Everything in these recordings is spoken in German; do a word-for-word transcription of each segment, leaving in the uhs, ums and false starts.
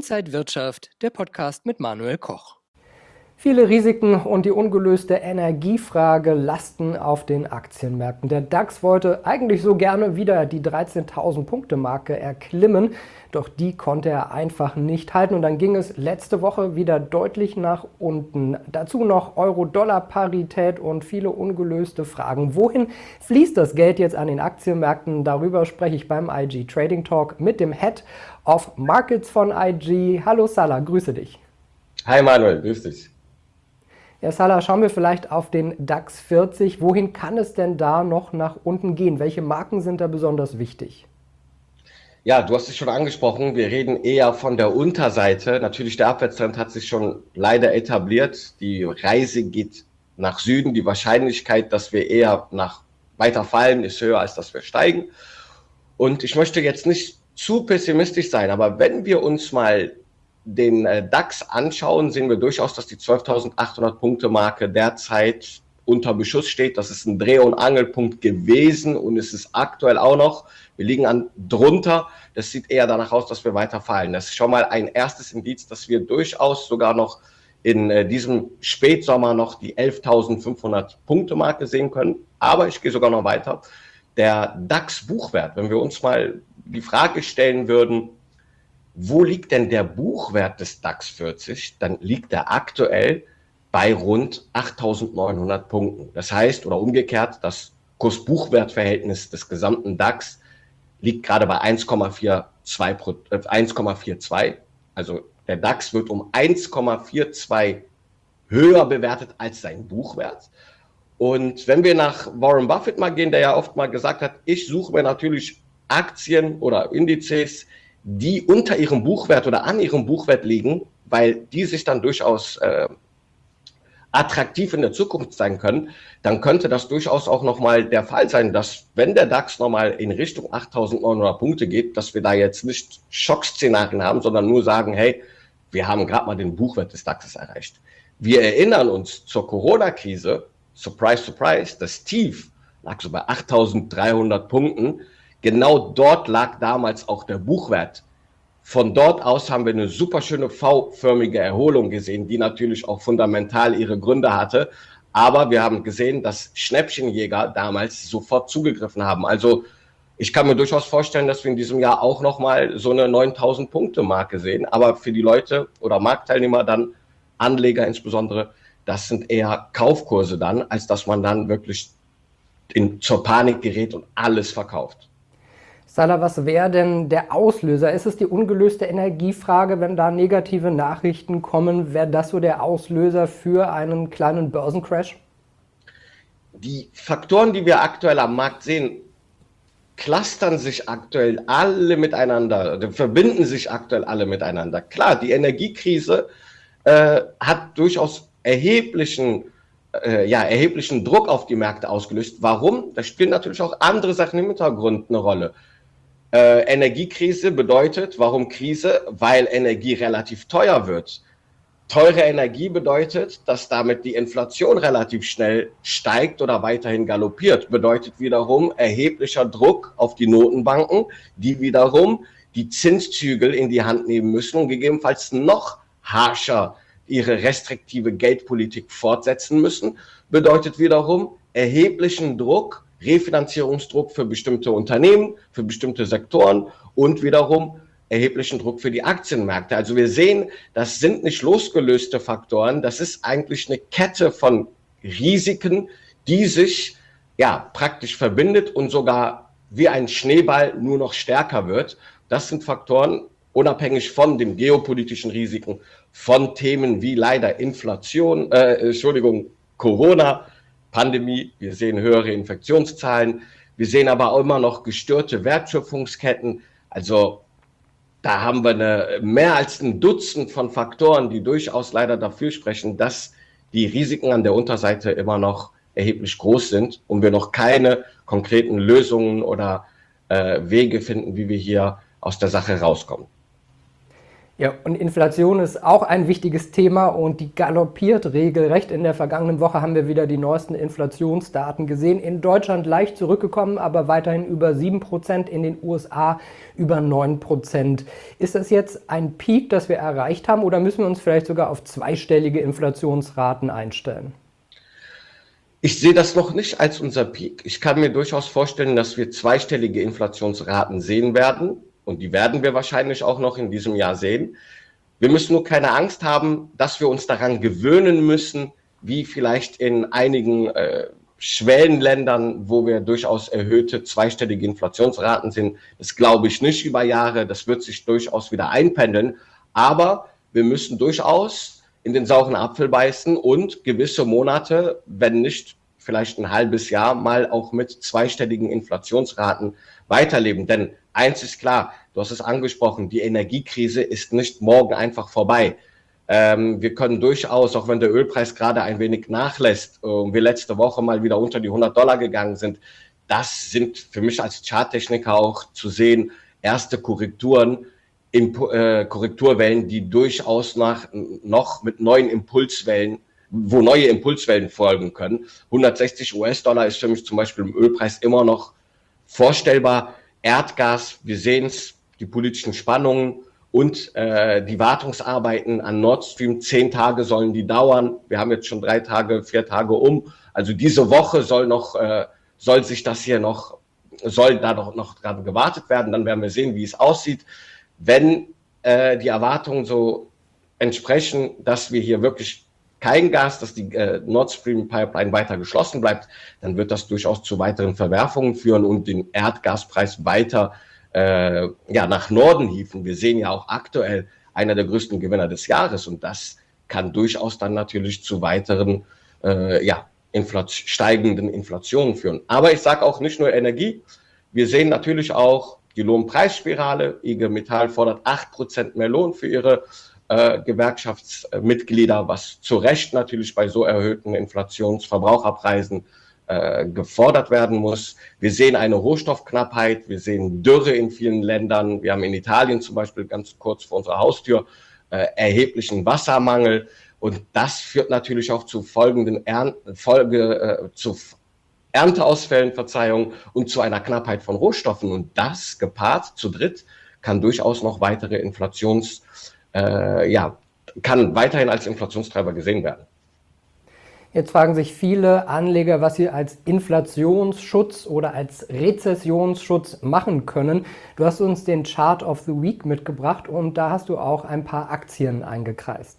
Inside Wirtschaft, der Podcast mit Manuel Koch. Viele Risiken und die ungelöste Energiefrage lasten auf den Aktienmärkten. Der DAX wollte eigentlich so gerne wieder die dreizehntausend-Punkte-Marke erklimmen, doch die konnte er einfach nicht halten. Und dann ging es letzte Woche wieder deutlich nach unten. Dazu noch Euro-Dollar-Parität und viele ungelöste Fragen. Wohin fließt das Geld jetzt an den Aktienmärkten? Darüber spreche ich beim I G Trading Talk mit dem Head of Markets von I G. Hallo Salah, grüße dich. Hi Manuel, grüß dich. Ja, Salah, schauen wir vielleicht auf den DAX vierzig. Wohin kann es denn da noch nach unten gehen? Welche Marken sind da besonders wichtig? Ja, du hast es schon angesprochen. Wir reden eher von der Unterseite. Natürlich, der Abwärtstrend hat sich schon leider etabliert. Die Reise geht nach Süden. Die Wahrscheinlichkeit, dass wir eher nach weiter fallen, ist höher, als dass wir steigen. Und ich möchte jetzt nicht zu pessimistisch sein, aber wenn wir uns mal den DAX anschauen, sehen wir durchaus, dass die zwölftausendachthundert-Punkte-Marke derzeit unter Beschuss steht. Das ist ein Dreh- und Angelpunkt gewesen und es ist aktuell auch noch. Wir liegen an drunter. Das sieht eher danach aus, dass wir weiter fallen. Das ist schon mal ein erstes Indiz, dass wir durchaus sogar noch in diesem Spätsommer noch die elftausendfünfhundert-Punkte-Marke sehen können. Aber ich gehe sogar noch weiter. Der DAX-Buchwert, wenn wir uns mal die Frage stellen würden, wo liegt denn der Buchwert des DAX vierzig? Dann liegt er aktuell bei rund achttausendneunhundert Punkten. Das heißt, oder umgekehrt, das Kurs-Buchwert-Verhältnis des gesamten DAX liegt gerade bei eins Komma zweiundvierzig. Also der DAX wird um eins Komma zweiundvierzig höher bewertet als sein Buchwert. Und wenn wir nach Warren Buffett mal gehen, der ja oft mal gesagt hat, ich suche mir natürlich Aktien oder Indizes, die unter ihrem Buchwert oder an ihrem Buchwert liegen, weil die sich dann durchaus äh, attraktiv in der Zukunft sein können, dann könnte das durchaus auch nochmal der Fall sein, dass wenn der DAX nochmal in Richtung achttausendneunhundert Punkte geht, dass wir da jetzt nicht Schockszenarien haben, sondern nur sagen, hey, wir haben gerade mal den Buchwert des DAXes erreicht. Wir erinnern uns zur Corona-Krise, surprise, surprise, das Tief lag so bei achttausenddreihundert Punkten. Genau dort lag damals auch der Buchwert. Von dort aus haben wir eine super schöne V-förmige Erholung gesehen, die natürlich auch fundamental ihre Gründe hatte. Aber wir haben gesehen, dass Schnäppchenjäger damals sofort zugegriffen haben. Also ich kann mir durchaus vorstellen, dass wir in diesem Jahr auch nochmal so eine neuntausend-Punkte-Marke sehen. Aber für die Leute oder Marktteilnehmer dann, Anleger insbesondere, das sind eher Kaufkurse dann, als dass man dann wirklich in, zur Panik gerät und alles verkauft. Salah, was wäre denn der Auslöser? Ist es die ungelöste Energiefrage, wenn da negative Nachrichten kommen? Wäre das so der Auslöser für einen kleinen Börsencrash? Die Faktoren, die wir aktuell am Markt sehen, clustern sich aktuell alle miteinander, verbinden sich aktuell alle miteinander. Klar, die Energiekrise äh, hat durchaus erheblichen äh, ja, erheblichen Druck auf die Märkte ausgelöst. Warum? Da spielen natürlich auch andere Sachen im Hintergrund eine Rolle. Äh, Energiekrise bedeutet, warum Krise? Weil Energie relativ teuer wird. Teure Energie bedeutet, dass damit die Inflation relativ schnell steigt oder weiterhin galoppiert. Bedeutet wiederum erheblicher Druck auf die Notenbanken, die wiederum die Zinszügel in die Hand nehmen müssen und gegebenenfalls noch harscher ihre restriktive Geldpolitik fortsetzen müssen. Bedeutet wiederum erheblichen Druck, Refinanzierungsdruck für bestimmte Unternehmen, für bestimmte Sektoren und wiederum erheblichen Druck für die Aktienmärkte. Also wir sehen, das sind nicht losgelöste Faktoren, das ist eigentlich eine Kette von Risiken, die sich ja praktisch verbindet und sogar wie ein Schneeball nur noch stärker wird. Das sind Faktoren, unabhängig von den geopolitischen Risiken, von Themen wie leider Inflation, äh, Entschuldigung, Corona, Pandemie, wir sehen höhere Infektionszahlen, wir sehen aber auch immer noch gestörte Wertschöpfungsketten. Also da haben wir eine, mehr als ein Dutzend von Faktoren, die durchaus leider dafür sprechen, dass die Risiken an der Unterseite immer noch erheblich groß sind und wir noch keine konkreten Lösungen oder äh, Wege finden, wie wir hier aus der Sache rauskommen. Ja, und Inflation ist auch ein wichtiges Thema und die galoppiert regelrecht. In der vergangenen Woche haben wir wieder die neuesten Inflationsdaten gesehen. In Deutschland leicht zurückgekommen, aber weiterhin über sieben Prozent, in den U S A über neun Prozent. Ist das jetzt ein Peak, das wir erreicht haben, oder müssen wir uns vielleicht sogar auf zweistellige Inflationsraten einstellen? Ich sehe das noch nicht als unser Peak. Ich kann mir durchaus vorstellen, dass wir zweistellige Inflationsraten sehen werden. Und die werden wir wahrscheinlich auch noch in diesem Jahr sehen. Wir müssen nur keine Angst haben, dass wir uns daran gewöhnen müssen, wie vielleicht in einigen äh, Schwellenländern, wo wir durchaus erhöhte zweistellige Inflationsraten sind. Das glaube ich nicht über Jahre. Das wird sich durchaus wieder einpendeln. Aber wir müssen durchaus in den sauren Apfel beißen und gewisse Monate, wenn nicht vielleicht ein halbes Jahr, mal auch mit zweistelligen Inflationsraten weiterleben. Denn eins ist klar, du hast es angesprochen, die Energiekrise ist nicht morgen einfach vorbei. Ähm, wir können durchaus, auch wenn der Ölpreis gerade ein wenig nachlässt und wir letzte Woche mal wieder unter die hundert Dollar gegangen sind, das sind für mich als Charttechniker auch zu sehen, erste Korrekturen, Imp- äh, Korrekturwellen, die durchaus nach, noch mit neuen Impulswellen, wo neue Impulswellen folgen können. hundertsechzig US-Dollar ist für mich zum Beispiel im Ölpreis immer noch vorstellbar. Erdgas, wir sehen es, die politischen Spannungen und äh, die Wartungsarbeiten an Nord Stream, zehn Tage sollen die dauern. Wir haben jetzt schon drei Tage, vier Tage um. Also diese Woche soll noch, äh, soll sich das hier noch, soll da doch noch dran gewartet werden. Dann werden wir sehen, wie es aussieht. Wenn äh, die Erwartungen so entsprechen, dass wir hier wirklich kein Gas, dass die äh, Nord Stream Pipeline weiter geschlossen bleibt, dann wird das durchaus zu weiteren Verwerfungen führen und den Erdgaspreis weiter äh, ja, nach Norden hieven. Wir sehen ja auch aktuell einer der größten Gewinner des Jahres und das kann durchaus dann natürlich zu weiteren äh, ja, Infl- steigenden Inflationen führen. Aber ich sage auch nicht nur Energie, wir sehen natürlich auch die Lohnpreisspirale. I G Metall fordert acht Prozent mehr Lohn für ihre Äh, Gewerkschaftsmitglieder, was zu Recht natürlich bei so erhöhten Inflationsverbraucherpreisen äh, gefordert werden muss. Wir sehen eine Rohstoffknappheit, wir sehen Dürre in vielen Ländern. Wir haben in Italien zum Beispiel ganz kurz vor unserer Haustür äh, erheblichen Wassermangel und das führt natürlich auch zu folgenden Ernten, Folge, äh, zu Ernteausfällen, Verzeihung, und zu einer Knappheit von Rohstoffen. Und das gepaart zu dritt kann durchaus noch weitere Inflations Äh, ja, kann weiterhin als Inflationstreiber gesehen werden. Jetzt fragen sich viele Anleger, was sie als Inflationsschutz oder als Rezessionsschutz machen können. Du hast uns den Chart of the Week mitgebracht und da hast du auch ein paar Aktien eingekreist.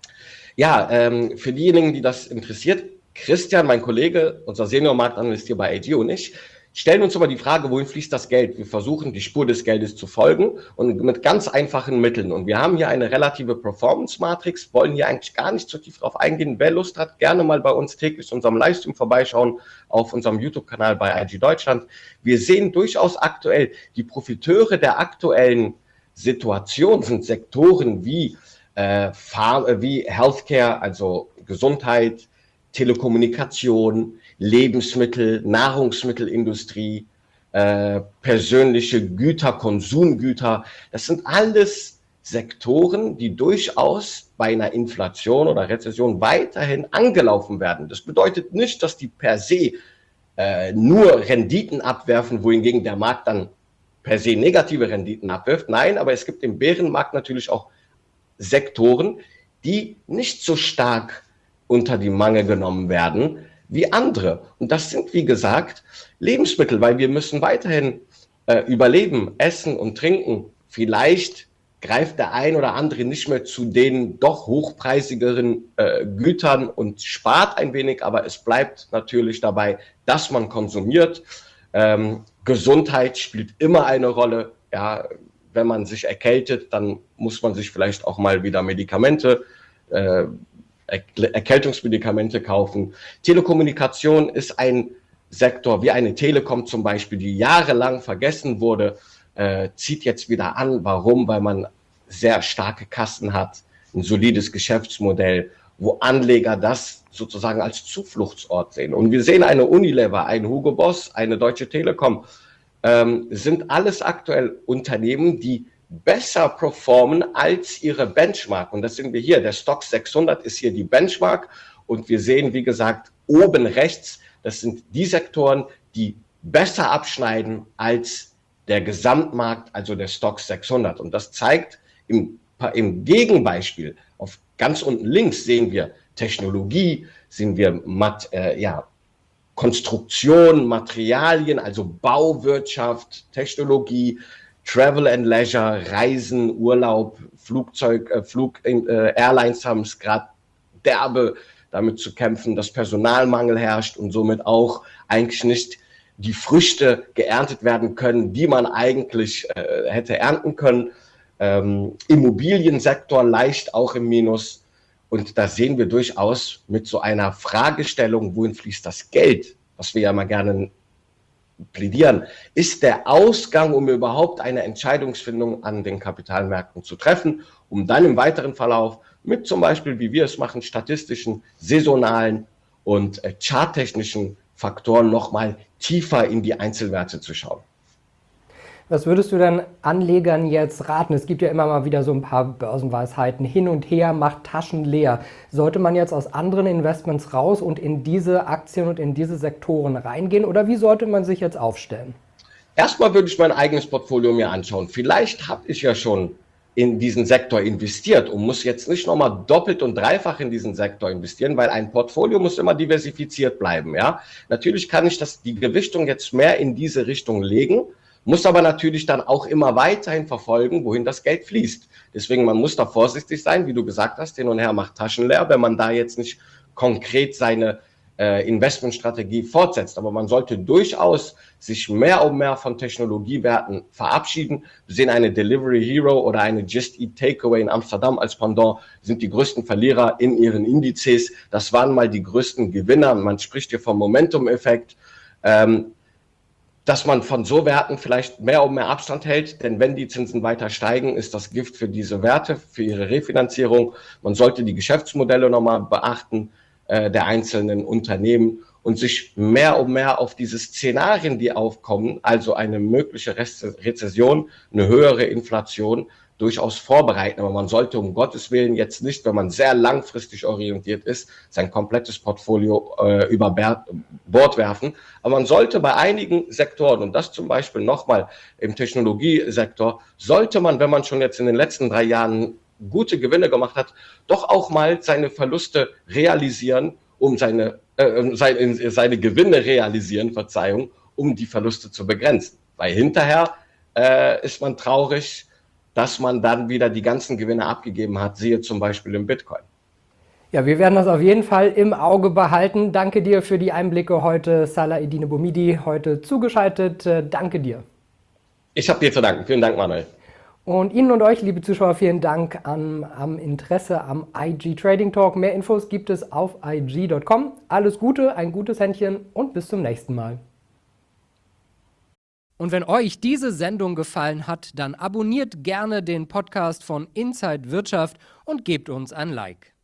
Ja, ähm, für diejenigen, die das interessiert, Christian, mein Kollege, unser Senior-Marktanalyst hier bei A G und ich, stellen uns immer die Frage, wohin fließt das Geld? Wir versuchen, die Spur des Geldes zu folgen und mit ganz einfachen Mitteln. Und wir haben hier eine relative Performance-Matrix, wollen hier eigentlich gar nicht so tief drauf eingehen. Wer Lust hat, gerne mal bei uns täglich unserem Livestream vorbeischauen, auf unserem YouTube-Kanal bei I G Deutschland. Wir sehen durchaus aktuell, die Profiteure der aktuellen Situation sind Sektoren wie, äh, Farm, äh, wie Healthcare, also Gesundheit, Telekommunikation, Lebensmittel, Nahrungsmittelindustrie, äh, persönliche Güter, Konsumgüter. Das sind alles Sektoren, die durchaus bei einer Inflation oder Rezession weiterhin angelaufen werden. Das bedeutet nicht, dass die per se äh, nur Renditen abwerfen, wohingegen der Markt dann per se negative Renditen abwirft. Nein, aber es gibt im Bärenmarkt natürlich auch Sektoren, die nicht so stark unter die Mangel genommen werden wie andere. Und das sind, wie gesagt, Lebensmittel, weil wir müssen weiterhin äh, überleben, essen und trinken. Vielleicht greift der ein oder andere nicht mehr zu den doch hochpreisigeren äh, Gütern und spart ein wenig, aber es bleibt natürlich dabei, dass man konsumiert. Ähm, Gesundheit spielt immer eine Rolle. Ja, wenn man sich erkältet, dann muss man sich vielleicht auch mal wieder Medikamente äh, Erkältungsmedikamente kaufen. Telekommunikation ist ein Sektor wie eine Telekom zum Beispiel, die jahrelang vergessen wurde, äh, zieht jetzt wieder an. Warum? Weil man sehr starke Kassen hat, ein solides Geschäftsmodell, wo Anleger das sozusagen als Zufluchtsort sehen. Und wir sehen eine Unilever, ein Hugo Boss, eine Deutsche Telekom, ähm, sind alles aktuell Unternehmen, die besser performen als ihre Benchmark. Und das sind wir hier. Der Stoxx sechshundert ist hier die Benchmark. Und wir sehen, wie gesagt, oben rechts, das sind die Sektoren, die besser abschneiden als der Gesamtmarkt, also der Stoxx sechshundert. Und das zeigt im, im Gegenbeispiel, auf ganz unten links sehen wir Technologie, sehen wir Mat, äh, ja, Konstruktion, Materialien, also Bauwirtschaft, Technologie, Travel and Leisure, Reisen, Urlaub, Flugzeug, äh, Flug, äh, Airlines haben es gerade derbe damit zu kämpfen, dass Personalmangel herrscht und somit auch eigentlich nicht die Früchte geerntet werden können, die man eigentlich äh, hätte ernten können. Ähm, Immobiliensektor leicht auch im Minus. Und da sehen wir durchaus mit so einer Fragestellung, wohin fließt das Geld, was wir ja mal gerne plädieren, ist der Ausgang, um überhaupt eine Entscheidungsfindung an den Kapitalmärkten zu treffen, um dann im weiteren Verlauf mit zum Beispiel, wie wir es machen, statistischen, saisonalen und äh, charttechnischen Faktoren nochmal tiefer in die Einzelwerte zu schauen. Was würdest du denn Anlegern jetzt raten? Es gibt ja immer mal wieder so ein paar Börsenweisheiten. Hin und her macht Taschen leer. Sollte man jetzt aus anderen Investments raus und in diese Aktien und in diese Sektoren reingehen? Oder wie sollte man sich jetzt aufstellen? Erstmal würde ich mein eigenes Portfolio mir anschauen. Vielleicht habe ich ja schon in diesen Sektor investiert und muss jetzt nicht nochmal doppelt und dreifach in diesen Sektor investieren, weil ein Portfolio muss immer diversifiziert bleiben. Ja? Natürlich kann ich das, die Gewichtung jetzt mehr in diese Richtung legen, muss aber natürlich dann auch immer weiterhin verfolgen, wohin das Geld fließt. Deswegen, man muss da vorsichtig sein, wie du gesagt hast, hin und her macht Taschen leer, wenn man da jetzt nicht konkret seine äh, Investmentstrategie fortsetzt. Aber man sollte durchaus sich mehr und mehr von Technologiewerten verabschieden. Wir sehen eine Delivery Hero oder eine Just Eat Takeaway in Amsterdam als Pendant, sind die größten Verlierer in ihren Indizes. Das waren mal die größten Gewinner. Man spricht hier vom Momentum-Effekt. Ähm, dass man von so Werten vielleicht mehr und mehr Abstand hält, denn wenn die Zinsen weiter steigen, ist das Gift für diese Werte, für ihre Refinanzierung. Man sollte die Geschäftsmodelle nochmal beachten äh, der einzelnen Unternehmen und sich mehr und mehr auf diese Szenarien, die aufkommen, also eine mögliche Rezession, eine höhere Inflation, durchaus vorbereiten. Aber man sollte um Gottes Willen jetzt nicht, wenn man sehr langfristig orientiert ist, sein komplettes Portfolio äh, über Bord werfen. Aber man sollte bei einigen Sektoren, und das zum Beispiel nochmal im Technologiesektor, sollte man, wenn man schon jetzt in den letzten drei Jahren gute Gewinne gemacht hat, doch auch mal seine Verluste realisieren, um seine, äh, seine, seine Gewinne realisieren, Verzeihung, um die Verluste zu begrenzen. Weil hinterher äh, ist man traurig, dass man dann wieder die ganzen Gewinne abgegeben hat, siehe zum Beispiel im Bitcoin. Ja, wir werden das auf jeden Fall im Auge behalten. Danke dir für die Einblicke heute, Salah-Eddine Bouhmidi, heute zugeschaltet. Danke dir. Ich habe dir zu danken. Vielen Dank, Manuel. Und Ihnen und euch, liebe Zuschauer, vielen Dank am, am Interesse am I G Trading Talk. Mehr Infos gibt es auf I G Punkt com. Alles Gute, ein gutes Händchen und bis zum nächsten Mal. Und wenn euch diese Sendung gefallen hat, dann abonniert gerne den Podcast von Inside Wirtschaft und gebt uns ein Like.